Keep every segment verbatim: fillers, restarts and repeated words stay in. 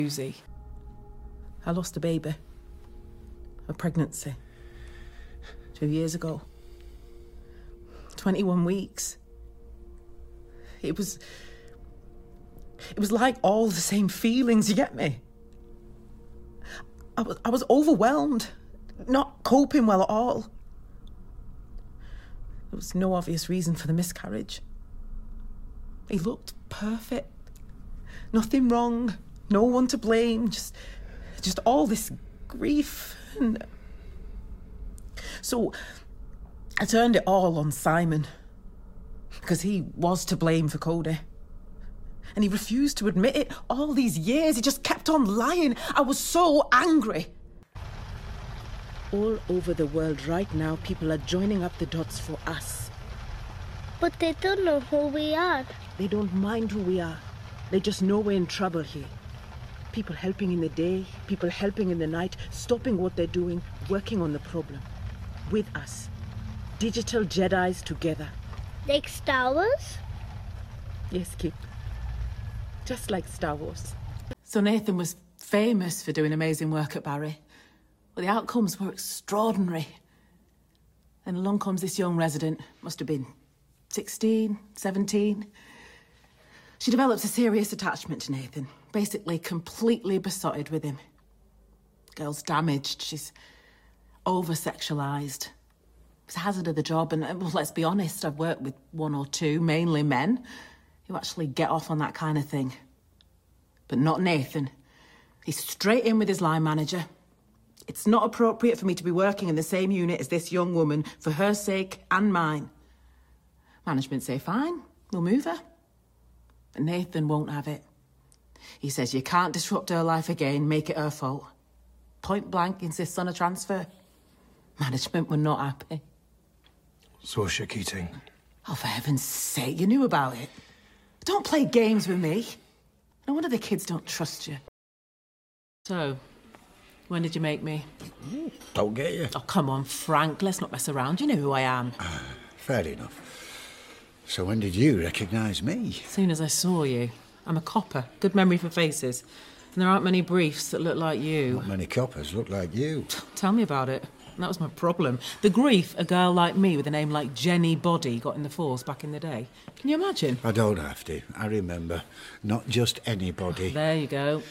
Susie. I lost a baby. A pregnancy. Two years ago. twenty-one weeks. It was... It was like all the same feelings, you get me? I was, I was overwhelmed, not coping well at all. There was no obvious reason for the miscarriage. He looked perfect. Nothing wrong, no one to blame, just, just all this grief. And... So I turned it all on Simon, because he was to blame for Cody. And he refused to admit it all these years. He just kept on lying. I was so angry. All over the world right now, people are joining up the dots for us. But they don't know who we are. They don't mind who we are. They just know we're in trouble here. People helping in the day, people helping in the night, stopping what they're doing, working on the problem. With us. Digital Jedis together. Like Star Wars? Yes, Kip. Just like Star Wars. So Nathan was famous for doing amazing work at Barry. But the outcomes were extraordinary. Then along comes this young resident, must have been sixteen, seventeen. She develops a serious attachment to Nathan, basically completely besotted with him. Girl's damaged, she's over-sexualised. It's a hazard of the job, and well, let's be honest, I've worked with one or two, mainly men, who actually get off on that kind of thing. But not Nathan. He's straight in with his line manager. It's not appropriate for me to be working in the same unit as this young woman, for her sake and mine. Management say, fine, we'll move her. But Nathan won't have it. He says you can't disrupt her life again, make it her fault. Point blank insists on a transfer. Management were not happy. So what's she keating? Oh, for heaven's sake, you knew about it. Don't play games with me. No wonder the kids don't trust you. So, when did you make me? Don't get you. Oh, come on, Frank, let's not mess around. You know who I am. Uh, fair enough. So when did you recognise me? As soon as I saw you. I'm a copper. Good memory for faces. And there aren't many briefs that look like you. Not many coppers look like you. Tell me about it. That was my problem. The grief a girl like me with a name like Jenny Body got in the force back in the day. Can you imagine? I don't have to. I remember. Not just anybody. There you go.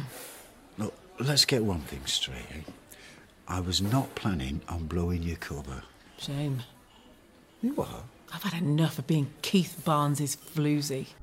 Look, let's get one thing straight. Eh? I was not planning on blowing your cover. Shame. You are? I've had enough of being Keith Barnes's floozy.